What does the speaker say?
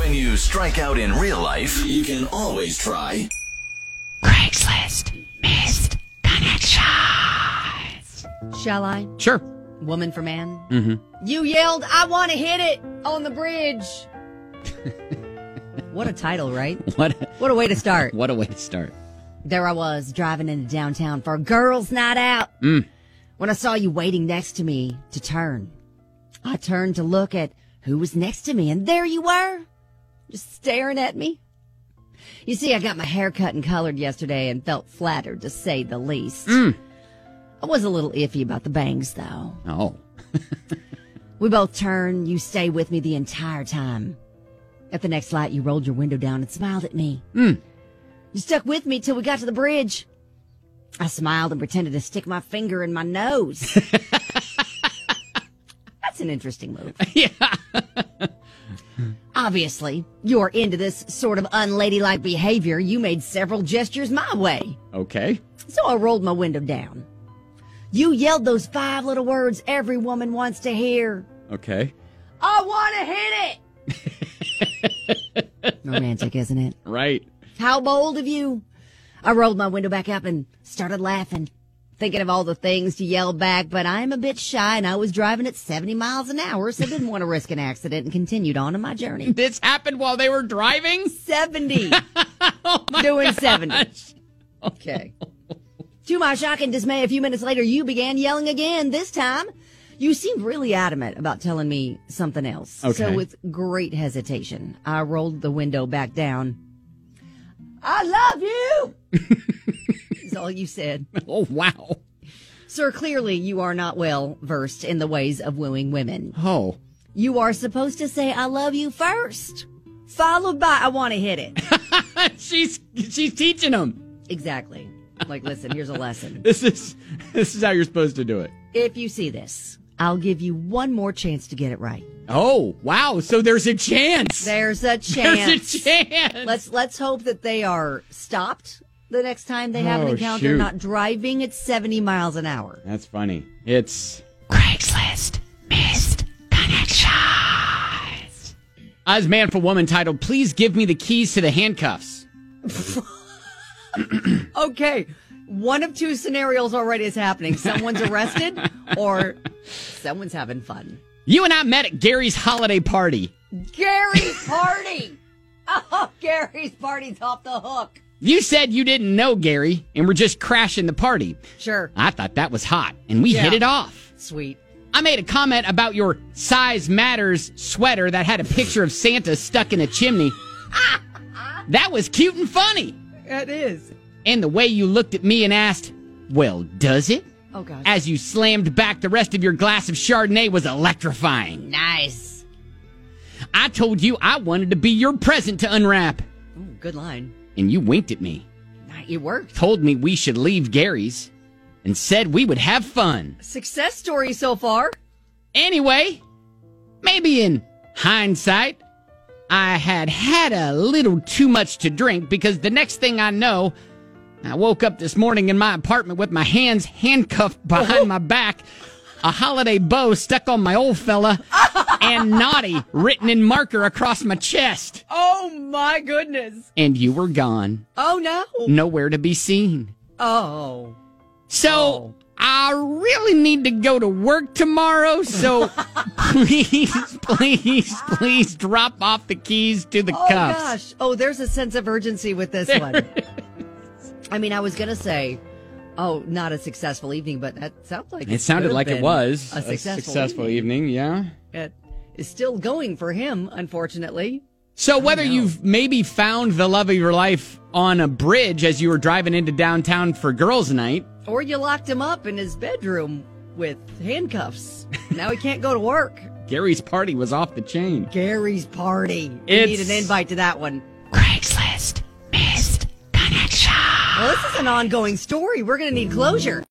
When you strike out in real life, you can always try Craigslist Missed Connections. Shall I? Sure. Woman for man? Mm-hmm. You yelled, "I want to hit it" on the bridge. What a title, right? What a way to start. What a way to start. There I was, driving into downtown for a girls' night out. When I saw you waiting next to me to turn. I turned to look at who was next to me, and there you were, just staring at me. You see, I got my hair cut and colored yesterday and felt flattered, to say the least. I was a little iffy about the bangs, though. Oh. We both turned. You stayed with me the entire time. At the next light, you rolled your window down and smiled at me. You stuck with me till we got to the bridge. I smiled and pretended to stick my finger in my nose. That's an interesting move. Yeah. Obviously, you're into this sort of unladylike behavior. You made several gestures my way. Okay. So I rolled my window down. You yelled those 5 little words every woman wants to hear. Okay. I want to hit it. Romantic, isn't it? Right. How bold of you. I rolled my window back up and started laughing, thinking of all the things to yell back, but I'm a bit shy and I was driving at 70 miles an hour, so I didn't want to risk an accident and continued on in my journey. This happened while they were driving? 70. Oh my Doing gosh. 70. Okay. To my shock and dismay, a few minutes later, you began yelling again. This time, you seemed really adamant about telling me something else. Okay. So with great hesitation, I rolled the window back down. I love you! Is all you said. Oh, wow. Sir, clearly you are not well versed in the ways of wooing women. Oh. You are supposed to say, I love you first, followed by, I want to hit it. She's teaching them. Exactly. Like, listen, here's a lesson. This is how you're supposed to do it. If you see this, I'll give you one more chance to get it right. Oh, wow. So there's a chance. There's a chance. There's a chance. Let's hope that they are stopped the next time they have an encounter, shoot. not driving at 70 miles an hour. That's funny. It's Craigslist Missed Connections. As Man for Woman titled, Please Give Me the Keys to the Handcuffs. Okay. One of two scenarios already is happening. Someone's arrested or someone's having fun. You and I met at Gary's holiday party. Gary's party! Oh, Gary's party's off the hook. You said you didn't know Gary and were just crashing the party. Sure. I thought that was hot, and we hit it off. Sweet. I made a comment about your Size Matters sweater that had a picture of Santa stuck in a chimney. That was cute and funny. It is. And the way you looked at me and asked, well, does it? Oh, gosh. As you slammed back the rest of your glass of Chardonnay was electrifying. Nice. I told you I wanted to be your present to unwrap. Oh, good line. And you winked at me. It worked. Told me we should leave Gary's. And said we would have fun. Success story so far. Anyway, maybe in hindsight, I had a little too much to drink because the next thing I know, I woke up this morning in my apartment with my hands handcuffed behind my back, a holiday bow stuck on my old fella, and naughty written in marker across my chest. Oh, my goodness. And you were gone. Oh, no. Nowhere to be seen. Oh. So, I really need to go to work tomorrow, so please drop off the keys to the cuffs. Oh, gosh. Oh, there's a sense of urgency with this one. I mean, I was going to say, not a successful evening, but that sounds like it sounded like it was a successful evening, yeah. It is still going for him, unfortunately. So whether you've maybe found the love of your life on a bridge as you were driving into downtown for girls' night, or you locked him up in his bedroom with handcuffs. Now he can't go to work. Gary's party was off the chain. Gary's party. We need an invite to that one. Craigslist Missed Connections. Well, this is an ongoing story. We're going to need closure.